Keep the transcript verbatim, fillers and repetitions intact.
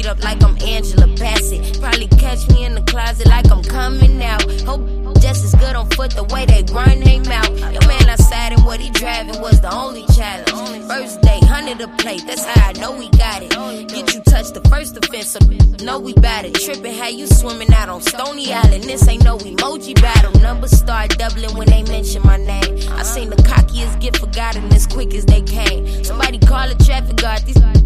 up like I'm Angela Bassett. Probably catch me in the closet like I'm coming out. Hope just as good on foot the way they run they mouth. Your man outside and what he driving was the only challenge. First day, hundred a plate, that's how I know we got it. Get you touched the first offense, so know we bout it. Trippin' how you swimming out on Stony Island. This ain't no emoji battle. Numbers start doubling when they mention my name. I seen the cockiest get forgotten as quick as they came. Somebody call a traffic guard, these